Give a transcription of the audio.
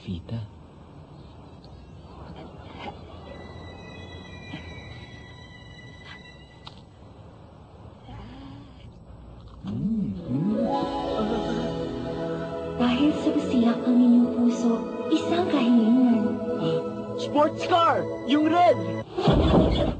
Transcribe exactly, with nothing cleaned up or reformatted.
Fita. Mm, mm. Dahil sa basiyak ang inyong puso, isang kahilingan. Sports car! Yung red!